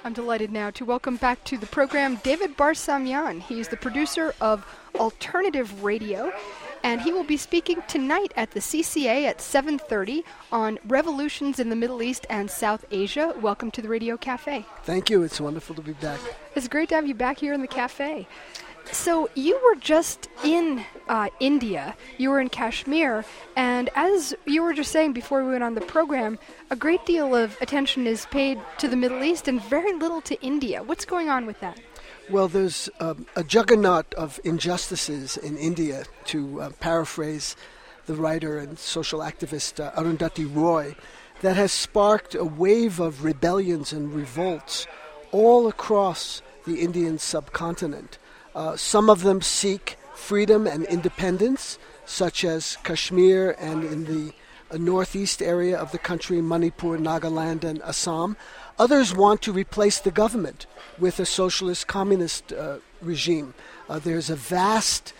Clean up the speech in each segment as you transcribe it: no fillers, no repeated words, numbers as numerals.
I'm delighted now to welcome back to the program David Barsamian. He's the producer of Alternative Radio, and he will be speaking tonight at the CCA at 7:30 on revolutions in the Middle East and South Asia. Welcome to the Radio Cafe. Thank you. It's wonderful to be back. It's great to have you back here in the cafe. So you were just in India, you were in Kashmir, and as you were just saying before we went on the program, a great deal of attention is paid to the Middle East and very little to India. What's going on with that? Well, there's a juggernaut of injustices in India, to paraphrase the writer and social activist Arundhati Roy, that has sparked a wave of rebellions and revolts all across the Indian subcontinent. Some of them seek freedom and independence, such as Kashmir and in the northeast area of the country, Manipur, Nagaland, and Assam. Others want to replace the government with a socialist communist regime. There's a vast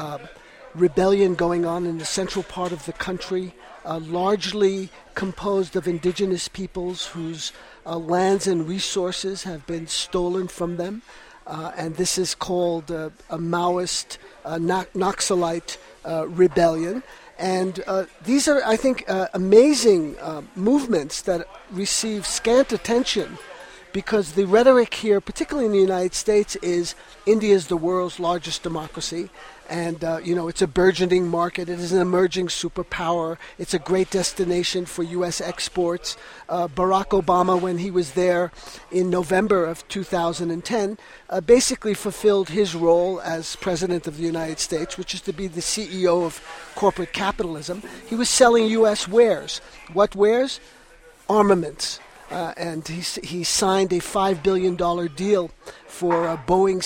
rebellion going on in the central part of the country, largely composed of indigenous peoples whose lands and resources have been stolen from them. And this is called a Maoist, Naxalite rebellion. And these are, I think, amazing movements that receive scant attention because the rhetoric here, particularly in the United States, is India is the world's largest democracy. And, it's a burgeoning market. It is an emerging superpower. It's a great destination for U.S. exports. Barack Obama, when he was there in November of 2010, basically fulfilled his role as President of the United States, which is to be the CEO of corporate capitalism. He was selling U.S. wares. What wares? Armaments. And he signed a $5 billion deal for Boeing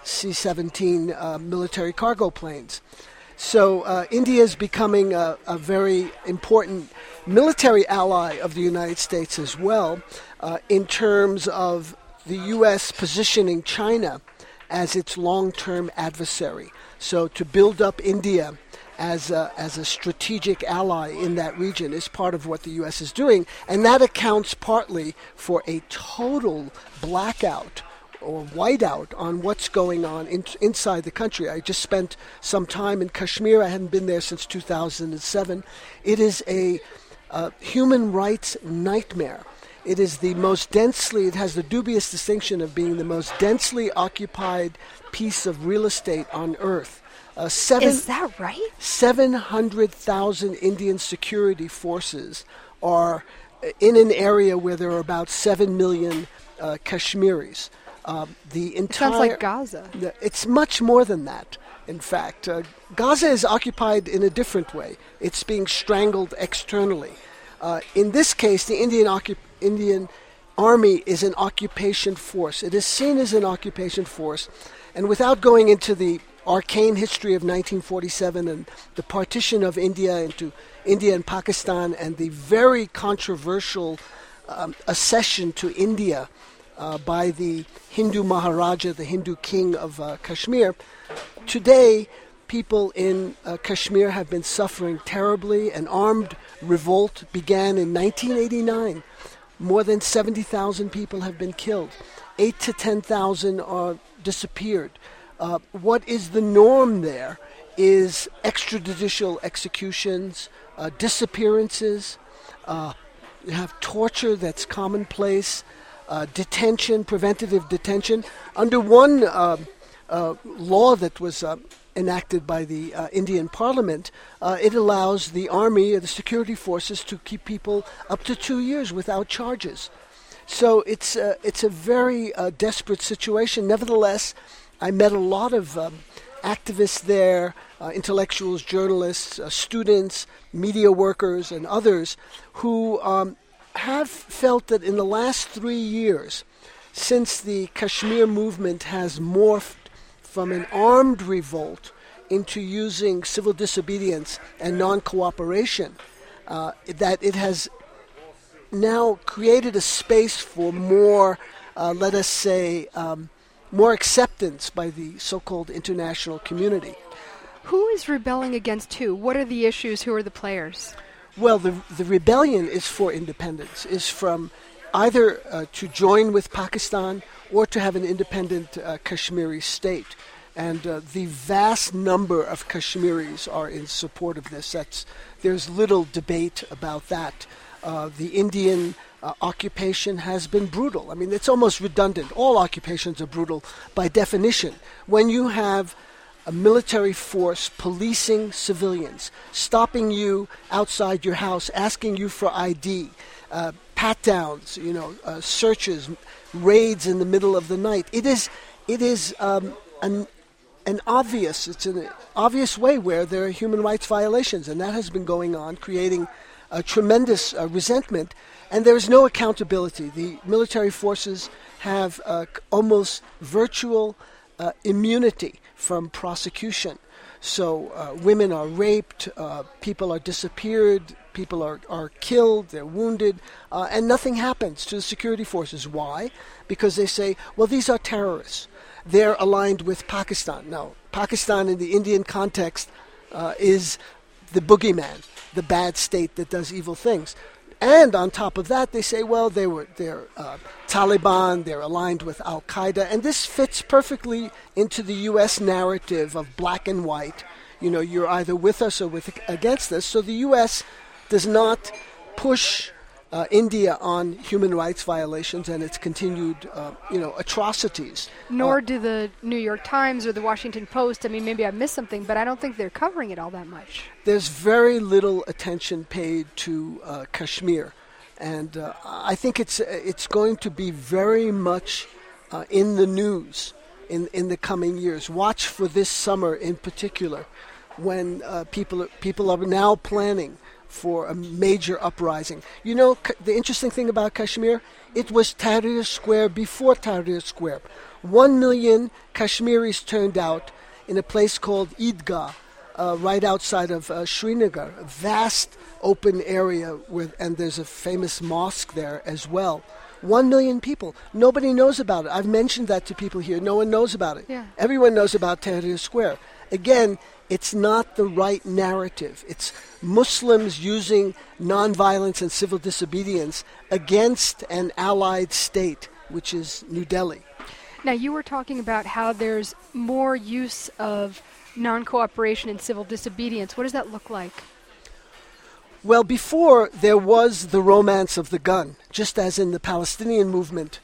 C-17 military cargo planes. So India is becoming a very important military ally of the United States as well, in terms of the U.S. positioning China as its long-term adversary. So to build up India as a strategic ally in that region is part of what the U.S. is doing, and that accounts partly for a total blackout or whiteout on what's going on inside the country. I just spent some time in Kashmir. I hadn't been there since 2007. It is a human rights nightmare. It is it has the dubious distinction of being the most densely occupied piece of real estate on earth. Is that right? 700,000 Indian security forces are in an area where there are about 7 million Kashmiris. It sounds like Gaza. It's much more than that, in fact. Gaza is occupied in a different way. It's being strangled externally. In this case, the Indian Army is an occupation force. It is seen as an occupation force. And without going into the arcane history of 1947 and the partition of India into India and Pakistan and the very controversial accession to India by the Hindu Maharaja, the Hindu king of Kashmir, today people in Kashmir have been suffering terribly. An armed revolt began in 1989. More than 70,000 people have been killed. 8 to 10,000 are disappeared. What is the norm there is extrajudicial executions, disappearances. You have torture that's commonplace, detention, preventative detention. Under one law that was enacted by the Indian Parliament, it allows the army, the security forces, to keep people up to 2 years without charges. So it's a very desperate situation. Nevertheless, I met a lot of activists there, intellectuals, journalists, students, media workers, and others who have felt that in the last 3 years, since the Kashmir movement has morphed from an armed revolt into using civil disobedience and non-cooperation, that it has now created a space for more, let us say, more acceptance by the so-called international community. Who is rebelling against who? What are the issues? Who are the players? Well, the rebellion is for independence, is from either to join with Pakistan or to have an independent Kashmiri state. And the vast number of Kashmiris are in support of this. There's little debate about that. The Indian occupation has been brutal. I mean, it's almost redundant. All occupations are brutal by definition. When you have a military force policing civilians, stopping you outside your house, asking you for ID, pat-downs, searches, raids in the middle of the night. It's an obvious way where there are human rights violations, and that has been going on, creating a tremendous resentment, and there is no accountability. The military forces have almost virtual immunity from prosecution. So women are raped, people are disappeared, people are killed, they're wounded, and nothing happens to the security forces. Why? Because they say, well, these are terrorists. They're aligned with Pakistan. Now, Pakistan in the Indian context is the boogeyman, the bad state that does evil things. And on top of that, they say, well, they're Taliban, they're aligned with Al-Qaeda, and this fits perfectly into the U.S. narrative of black and white. You're either with us or against us. So the U.S. does not push India on human rights violations and its continued, atrocities. Nor do the New York Times or the Washington Post. I mean, maybe I missed something, but I don't think they're covering it all that much. There's very little attention paid to Kashmir, and I think it's going to be very much in the news in the coming years. Watch for this summer in particular, when people are now planning for a major uprising. The interesting thing about Kashmir, it was Tahrir Square before Tahrir Square. 1 million Kashmiris turned out in a place called Eidgah, right outside of Srinagar, a vast open area, and there's a famous mosque there as well. 1 million people. Nobody knows about it. I've mentioned that to people here. No one knows about it. Yeah. Everyone knows about Tahrir Square. Again, it's not the right narrative. It's Muslims using nonviolence and civil disobedience against an allied state, which is New Delhi. Now, you were talking about how there's more use of non-cooperation and civil disobedience. What does that look like? Well, before there was the romance of the gun, just as in the Palestinian movement,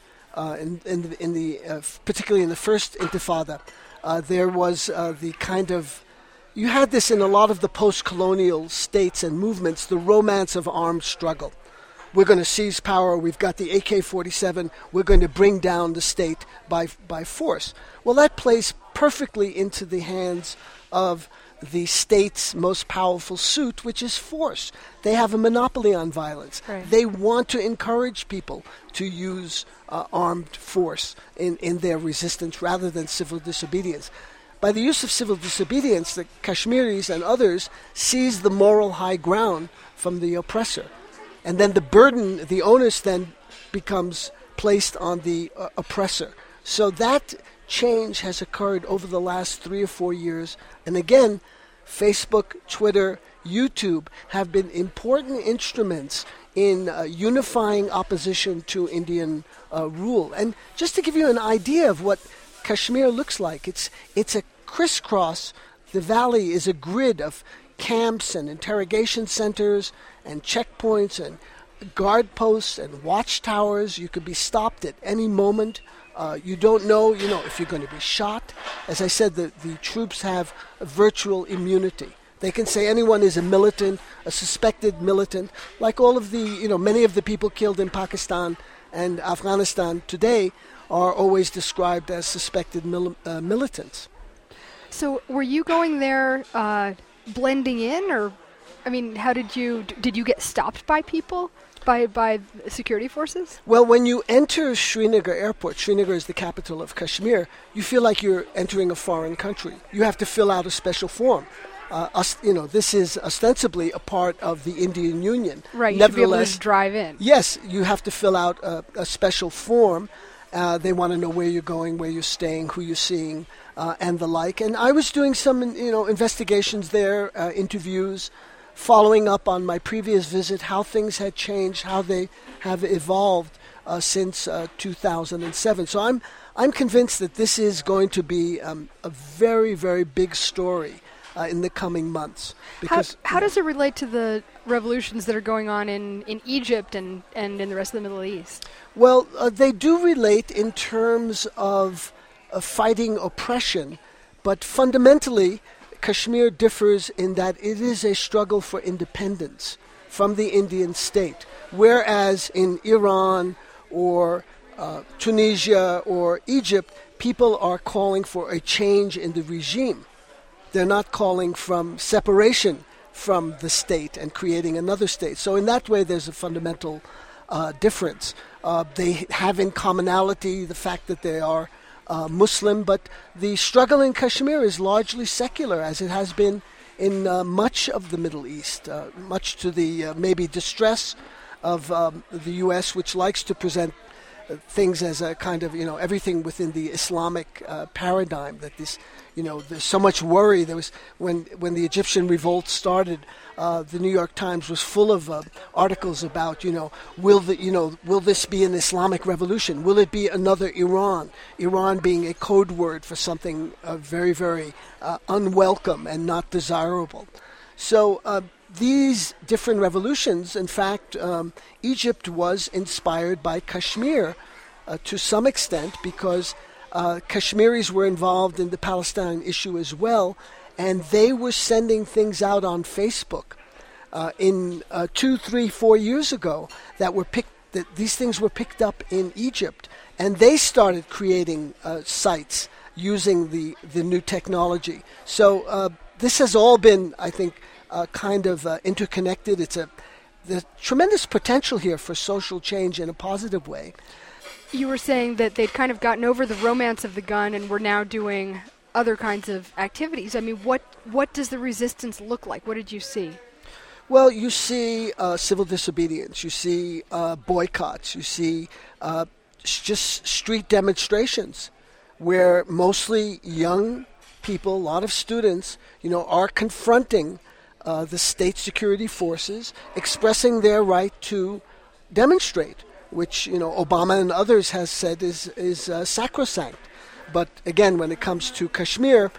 particularly in the first Intifada, there was the kind of. You had this in a lot of the post-colonial states and movements, the romance of armed struggle. We're going to seize power. We've got the AK-47. We're going to bring down the state by force. Well, that plays perfectly into the hands of the state's most powerful suit, which is force. They have a monopoly on violence. Right. They want to encourage people to use armed force in their resistance rather than civil disobedience. By the use of civil disobedience, the Kashmiris and others seize the moral high ground from the oppressor. And then the onus then becomes placed on the oppressor. So that change has occurred over the last 3 or 4 years. And again, Facebook, Twitter, YouTube have been important instruments in unifying opposition to Indian rule. And just to give you an idea of what Kashmir looks like, it's a crisscross. The valley is a grid of camps and interrogation centers and checkpoints and guard posts and watchtowers. You could be stopped at any moment. You don't know, if you're going to be shot. As I said, the troops have a virtual immunity. They can say anyone is a militant, a suspected militant, like all of the, many of the people killed in Pakistan and Afghanistan today are always described as suspected militants. So were you going there blending in, or, how did you get stopped by people, by security forces? Well, when you enter Srinagar airport, Srinagar is the capital of Kashmir, you feel like you're entering a foreign country. You have to fill out a special form. This is ostensibly a part of the Indian Union. Right, you should be able to just drive in. Yes, you have to fill out a special form. They want to know where you're going, where you're staying, who you're seeing, and the like. And I was doing some, investigations there, interviews, following up on my previous visit, how things had changed, how they have evolved. since 2007. So I'm convinced that this is going to be a very, very big story in the coming months. Because how does it relate to the revolutions that are going on in Egypt and in the rest of the Middle East? Well, they do relate in terms of fighting oppression, but fundamentally, Kashmir differs in that it is a struggle for independence from the Indian state, whereas in Iran or Tunisia or Egypt, people are calling for a change in the regime. They're not calling from separation from the state and creating another state. So in that way, there's a fundamental difference. They have in commonality the fact that they are Muslim, but the struggle in Kashmir is largely secular, as it has been in much of the Middle East, much to the maybe distress of the U.S., which likes to present things as a kind of, everything within the Islamic paradigm, that this, there's so much worry. There was, when the Egyptian revolt started, the New York Times was full of articles about, will this be an Islamic revolution? Will it be another Iran? Iran being a code word for something very, very unwelcome and not desirable. So these different revolutions, in fact, Egypt was inspired by Kashmir to some extent, because Kashmiris were involved in the Palestine issue as well, and they were sending things out on Facebook in 2, 3, 4 years ago that these things were picked up in Egypt, and they started creating sites using the new technology. So this has all been, I think, kind of interconnected. There's tremendous potential here for social change in a positive way. You were saying that they'd kind of gotten over the romance of the gun and were now doing other kinds of activities. I mean, what does the resistance look like? What did you see? Well, you see civil disobedience. You see boycotts. You see just street demonstrations where mostly young people, a lot of students, are confronting the state security forces, expressing their right to demonstrate, which Obama and others has said is sacrosanct. But again, when it comes to Kashmir,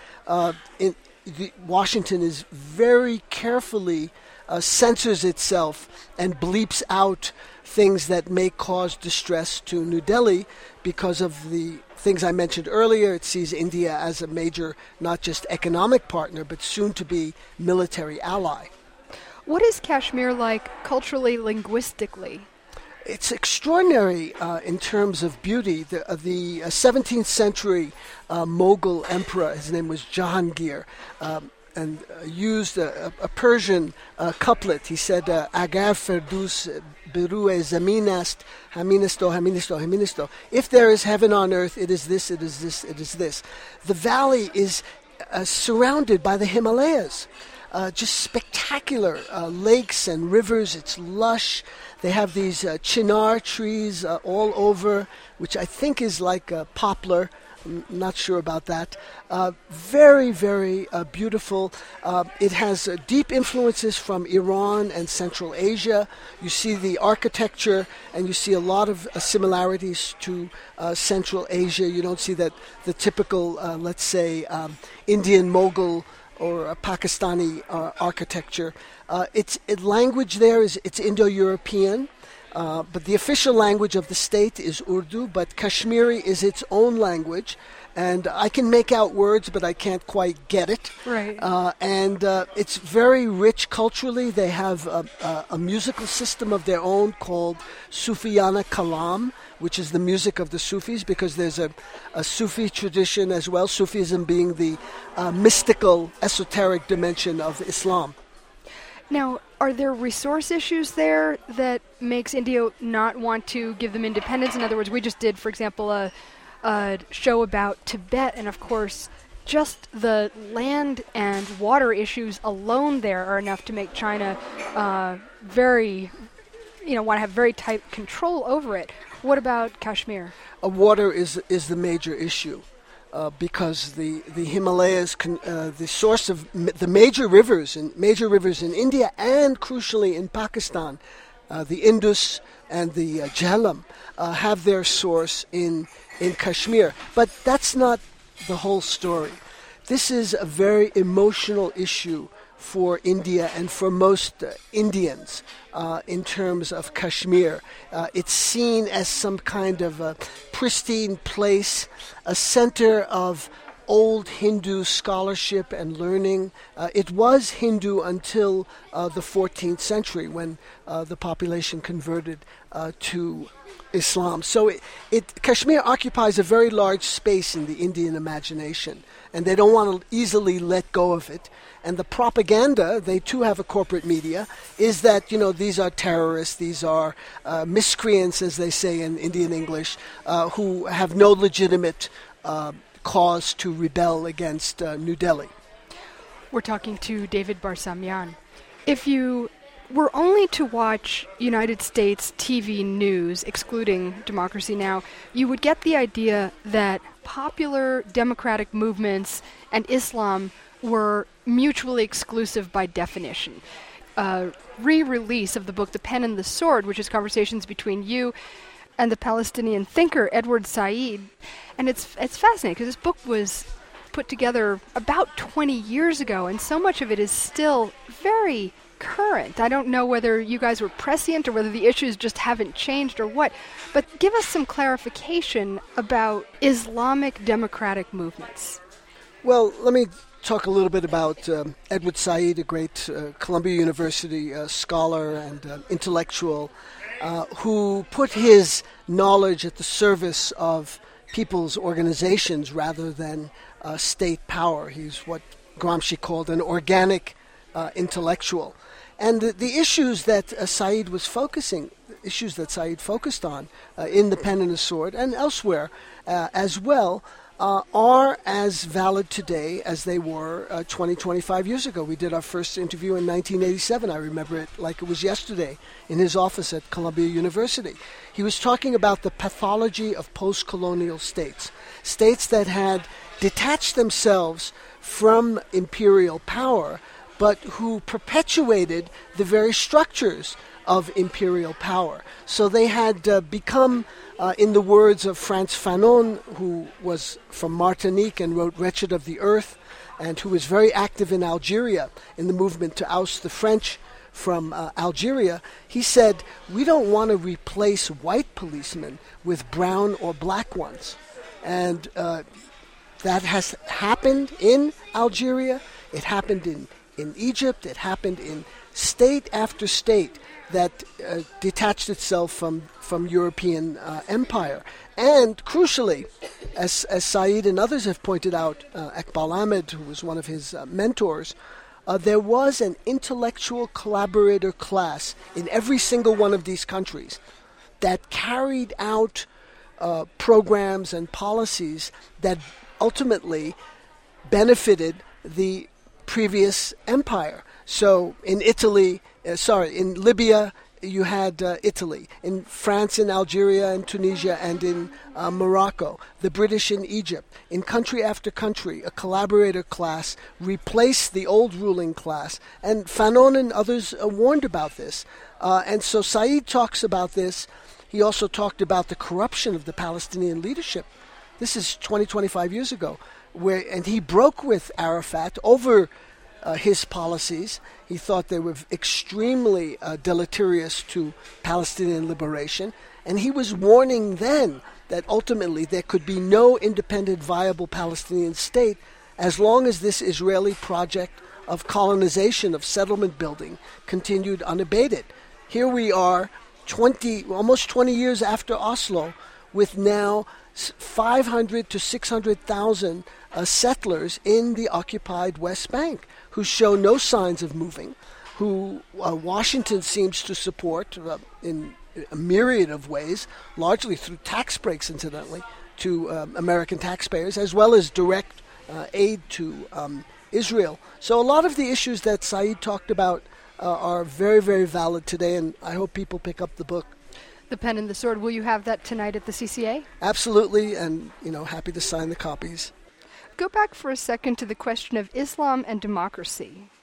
Washington is very carefully censors itself and bleeps out things that may cause distress to New Delhi because of the things I mentioned earlier. It sees India as a major, not just economic partner, but soon to be military ally. What is Kashmir like culturally, linguistically? It's extraordinary in terms of beauty. The 17th century Mughal emperor, his name was Jahangir, and used a Persian couplet. He said, Agar Ferdus Birue Zamin ast, Haministo, Haministo, Haministo. If there is heaven on earth, it is this, it is this, it is this. The valley is surrounded by the Himalayas. Just spectacular lakes and rivers. It's lush. They have these chinar trees all over, which I think is like a poplar. I'm not sure about that. Very, very beautiful. It has deep influences from Iran and Central Asia. You see the architecture, and you see a lot of similarities to Central Asia. You don't see that the typical, let's say, Indian Mughal or a Pakistani architecture. Its language there it's Indo-European, but the official language of the state is Urdu, but Kashmiri is its own language, and I can make out words, but I can't quite get it. Right. And it's very rich culturally. They have a musical system of their own called Sufiyana Kalam, which is the music of the Sufis, because there's a Sufi tradition as well, Sufism being the mystical, esoteric dimension of Islam. Now, are there resource issues there that makes India not want to give them independence? In other words, we just did, for example, a show about Tibet, and of course, just the land and water issues alone there are enough to make China want to have very tight control over it. What about Kashmir? Water is the major issue. Because the Himalayas, the source of the major rivers in India and crucially in Pakistan, the Indus and the Jhelum have their source in Kashmir. But that's not the whole story. This is a very emotional issue for India and for most Indians in terms of Kashmir. It's seen as some kind of a pristine place, a center of old Hindu scholarship and learning. It was Hindu until the 14th century when the population converted to Islam. So Kashmir occupies a very large space in the Indian imagination, and they don't want to easily let go of it. And the propaganda, they too have a corporate media, is that, these are terrorists, these are miscreants, as they say in Indian English, who have no legitimate cause to rebel against New Delhi. We're talking to David Barsamian. If you were only to watch United States TV news, excluding Democracy Now!, you would get the idea that popular democratic movements and Islam were mutually exclusive by definition. Re-release of the book The Pen and the Sword, which is conversations between you and the Palestinian thinker Edward Said. And it's fascinating because this book was put together about 20 years ago, and so much of it is still very current. I don't know whether you guys were prescient or whether the issues just haven't changed or what, but give us some clarification about Islamic democratic movements. Well, let me talk a little bit about Edward Said, a great Columbia University scholar and intellectual who put his knowledge at the service of people's organizations rather than state power. He's what Gramsci called an organic intellectual. And the issues that Said focused on in The Pen and the Sword and elsewhere as well are as valid today as they were 25 years ago. We did our first interview in 1987. I remember it like it was yesterday in his office at Columbia University. He was talking about the pathology of post-colonial states, states that had detached themselves from imperial power, but who perpetuated the very structures of imperial power. So they had become, in the words of Frantz Fanon, who was from Martinique and wrote Wretched of the Earth, and who was very active in Algeria in the movement to oust the French from Algeria, he said, we don't want to replace white policemen with brown or black ones. And that has happened in Algeria, it happened in Egypt, it happened in state after state that detached itself from European empire. And crucially, as Said and others have pointed out, Iqbal Ahmed, who was one of his mentors, there was an intellectual collaborator class in every single one of these countries that carried out programs and policies that ultimately benefited the previous empire. So in Libya, you had Italy. In France, in Algeria, in Tunisia, and in Morocco. The British in Egypt. In country after country, a collaborator class replaced the old ruling class. And Fanon and others warned about this. And so Said talks about this. He also talked about the corruption of the Palestinian leadership. This is 25 years ago. And he broke with Arafat over his policies. He thought they were extremely deleterious to Palestinian liberation, and he was warning then that ultimately there could be no independent, viable Palestinian state as long as this Israeli project of colonization, of settlement building, continued unabated. Here we are, almost 20 years after Oslo, with now 500 to 600,000 settlers in the occupied West Bank who show no signs of moving, who Washington seems to support in a myriad of ways, largely through tax breaks, incidentally, to American taxpayers, as well as direct aid to Israel. So a lot of the issues that Said talked about are very, very valid today, and I hope people pick up the book. The Pen and the Sword. Will you have that tonight at the CCA? Absolutely, and happy to sign the copies. Go back for a second to the question of Islam and democracy.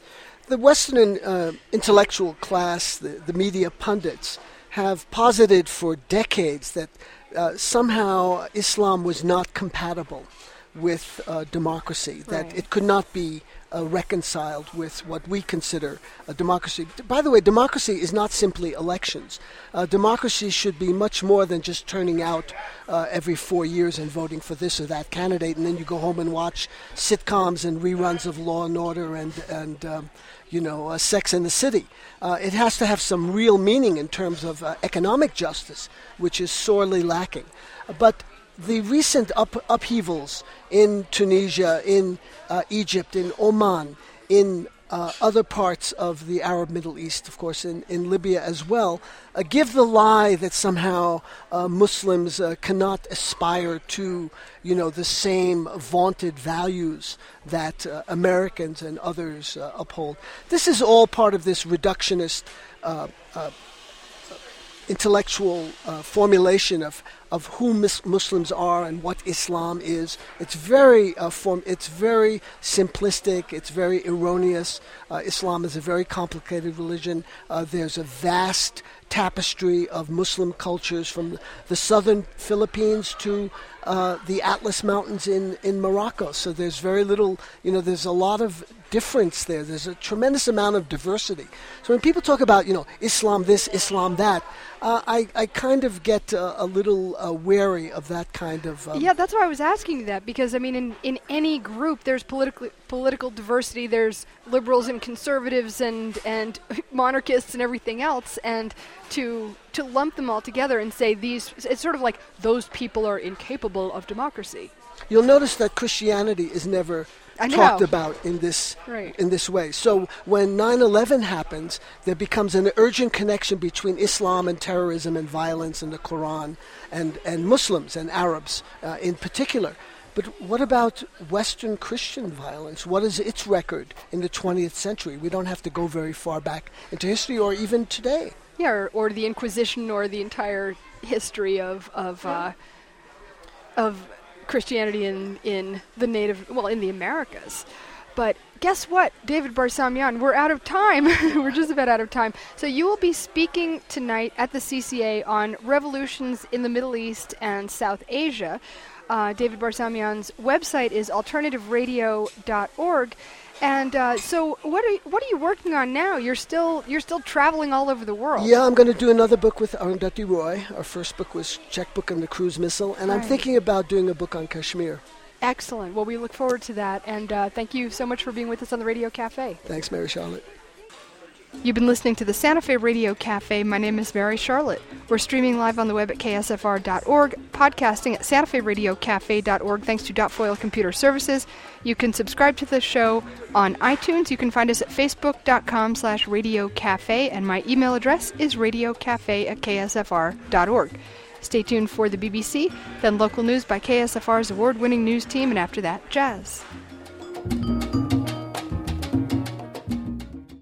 The Western intellectual class, the media pundits, have posited for decades that somehow Islam was not compatible with democracy, that Right. it could not be reconciled with what we consider a democracy. By the way, democracy is not simply elections. Democracy should be much more than just turning out every 4 years and voting for this or that candidate, and then you go home and watch sitcoms and reruns of Law and Order and Sex and the City. It has to have some real meaning in terms of economic justice, which is sorely lacking. But the recent upheavals in Tunisia, in Egypt, in Oman, in other parts of the Arab Middle East, of course, in Libya as well, give the lie that somehow Muslims cannot aspire to, the same vaunted values that Americans and others uphold. This is all part of this reductionist intellectual formulation of who Muslims are and what Islam is. It's very it's very simplistic. It's very erroneous. Islam is a very complicated religion. There's a vast tapestry of Muslim cultures from the southern Philippines to the Atlas Mountains in Morocco. So there's very little, there's a lot of difference there. There's a tremendous amount of diversity. So when people talk about, Islam this, Islam that, I kind of get a little wary of that kind of... Yeah, that's why I was asking you that, because, in any group, there's political diversity. There's liberals and conservatives and monarchists and everything else, and to lump them all together and say it's sort of like those people are incapable of democracy. You'll notice that Christianity is never talked about in this way. So when 9/11 happens, there becomes an urgent connection between Islam and terrorism and violence and the Quran and Muslims and Arabs in particular. But what about Western Christian violence? What is its record in the 20th century? We don't have to go very far back into history or even today. Yeah, or the Inquisition, or the entire history of Christianity in the Americas. But guess what, David Barsamian, we're out of time. We're just about out of time. So you will be speaking tonight at the CCA on revolutions in the Middle East and South Asia. David Barsamian's website is alternativeradio.org. And so what are you working on now? You're still traveling all over the world. Yeah, I'm going to do another book with Arundhati Roy. Our first book was Checkbook on the Cruise Missile, and I'm thinking about doing a book on Kashmir. Excellent. Well, we look forward to that, and thank you so much for being with us on the Radio Cafe. Thanks, Mary Charlotte. You've been listening to the Santa Fe Radio Cafe. My name is Mary Charlotte. We're streaming live on the web at ksfr.org, podcasting at santaferadiocafe.org thanks to Dotfoil Computer Services. You can subscribe to the show on iTunes. You can find us at facebook.com/radiocafe, and my email address is radiocafe@ksfr.org. Stay tuned for the BBC, then local news by KSFR's award-winning news team, and after that, jazz.